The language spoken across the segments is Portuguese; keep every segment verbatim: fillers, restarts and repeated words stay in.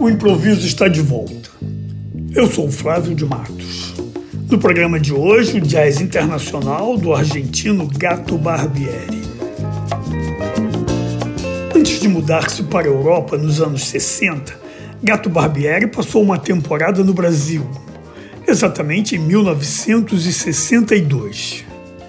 O improviso está de volta. Eu sou o Flávio de Matos. No programa de hoje, o jazz internacional do argentino Gato Barbieri. Antes de mudar-se para a Europa nos anos sessenta, Gato Barbieri passou uma temporada no Brasil, exatamente em mil novecentos e sessenta e dois.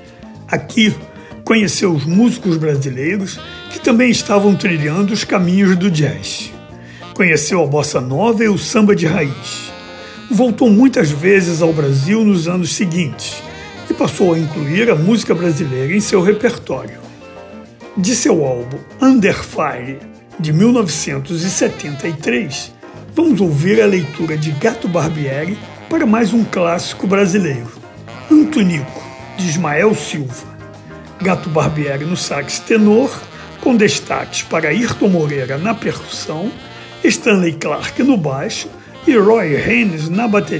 Aqui, conheceu os músicos brasileiros que também estavam trilhando os caminhos do jazz. Conheceu a bossa nova e o samba de raiz. Voltou muitas vezes ao Brasil nos anos seguintes e passou a incluir a música brasileira em seu repertório. De seu álbum Under Fire, de mil novecentos e setenta e três, vamos ouvir a leitura de Gato Barbieri para mais um clássico brasileiro, Antonico, de Ismael Silva. Gato Barbieri no sax tenor, com destaques para Ayrton Moreira na percussão, Stanley Clarke no baixo e Roy Haynes na bateria.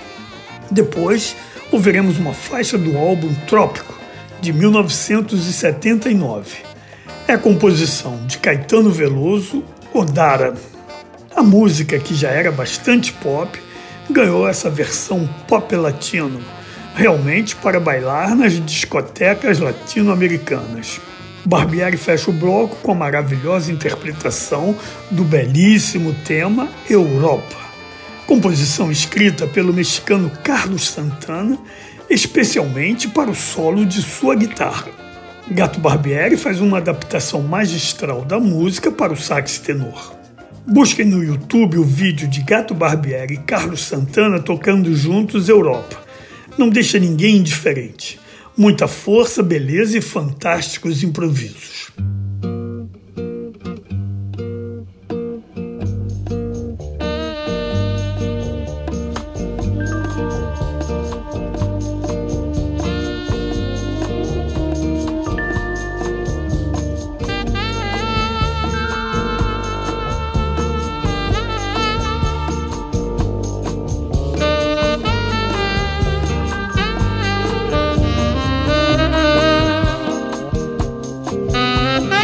Depois, ouviremos uma faixa do álbum Trópico, de mil novecentos e setenta e nove. É a composição de Caetano Veloso, Odara. A música, que já era bastante pop, ganhou essa versão pop latino, realmente para bailar nas discotecas latino-americanas. Barbieri fecha o bloco com a maravilhosa interpretação do belíssimo tema Europa, composição escrita pelo mexicano Carlos Santana, especialmente para o solo de sua guitarra. Gato Barbieri faz uma adaptação magistral da música para o sax tenor. Busquem no YouTube o vídeo de Gato Barbieri e Carlos Santana tocando juntos Europa. Não deixa ninguém indiferente. Muita força, beleza e fantásticos improvisos. Música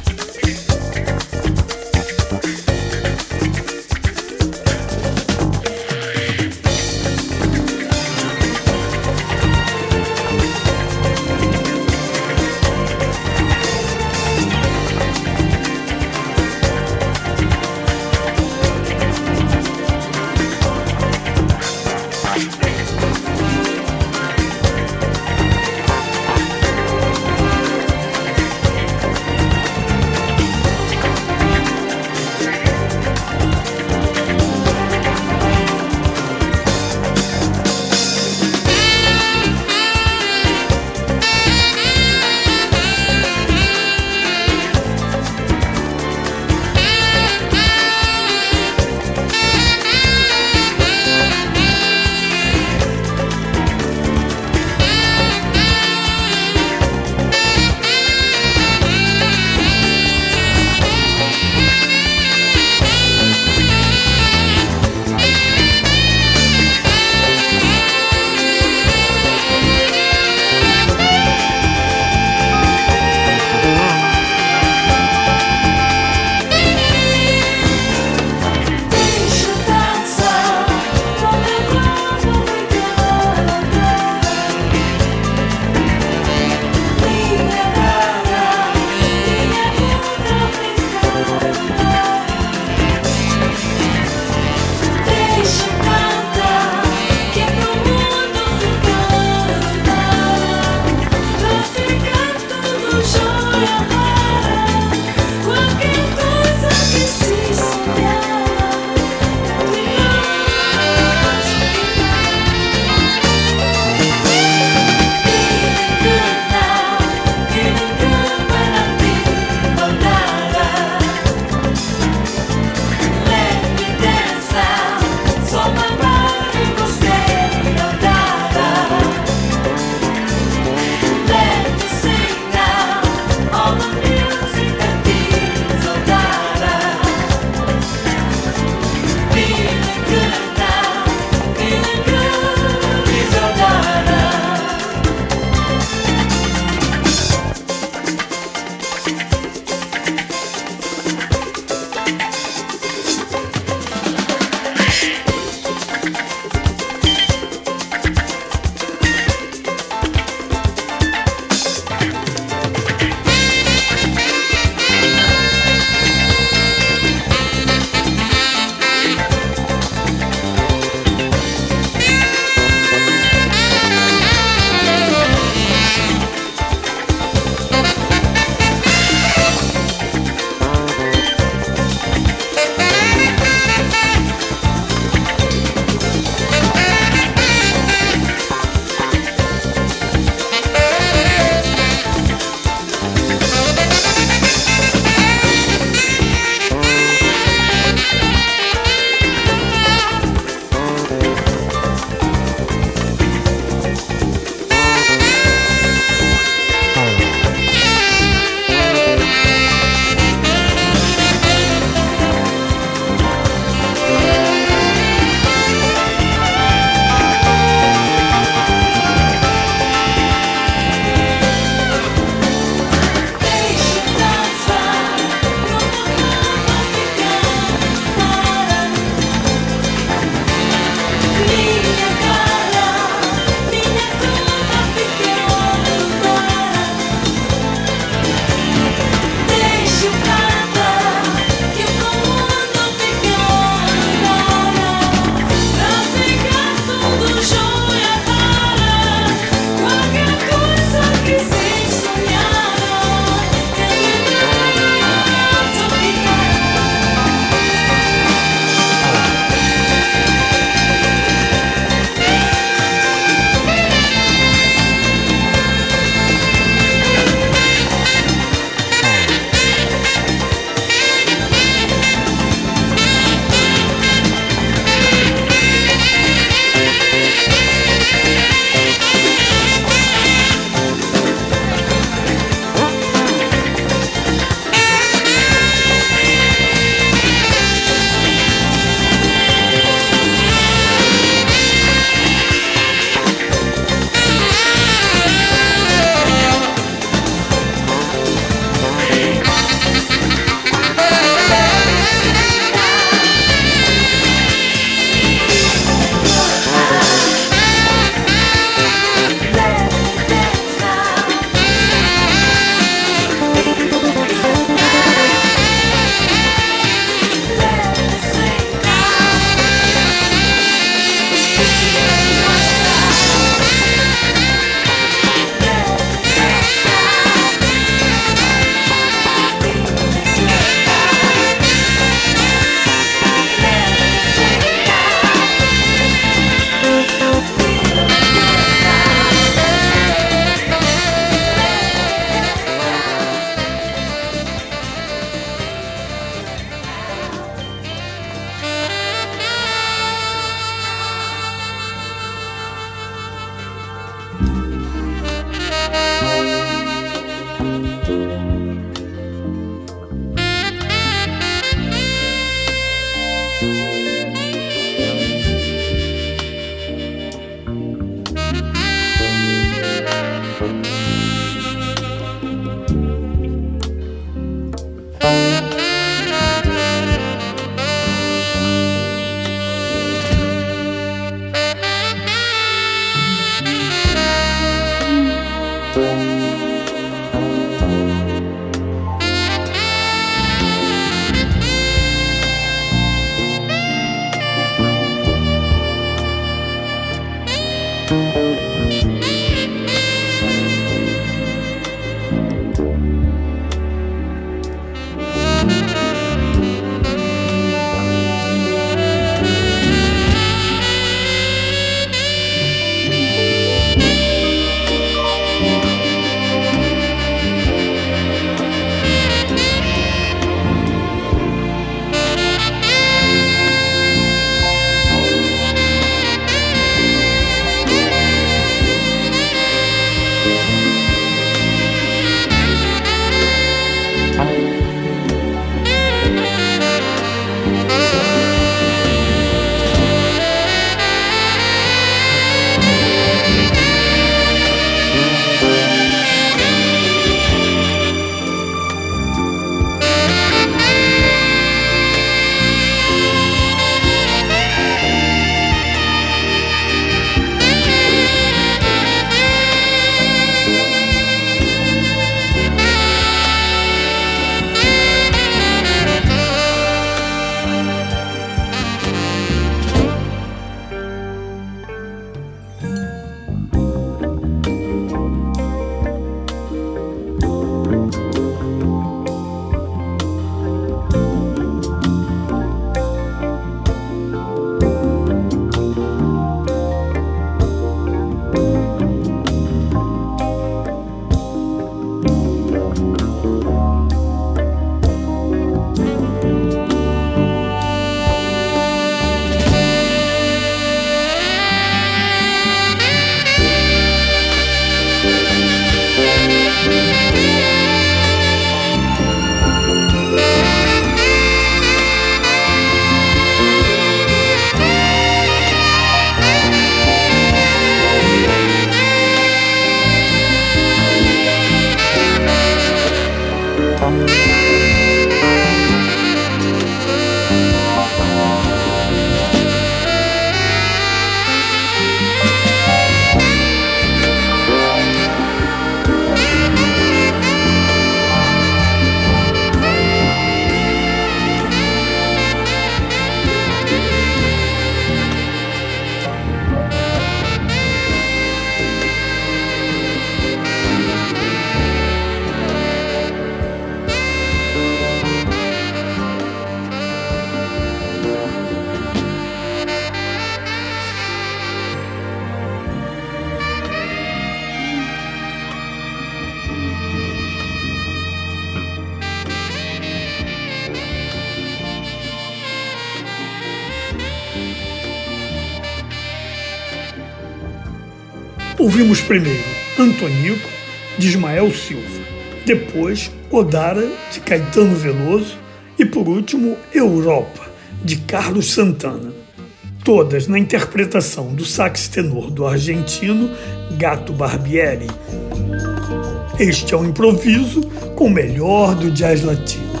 Ouvimos primeiro Antonico, de Ismael Silva, depois Odara, de Caetano Veloso e, por último, Europa, de Carlos Santana. Todas na interpretação do sax tenor do argentino Gato Barbieri. Este é o improviso com o melhor do jazz latino.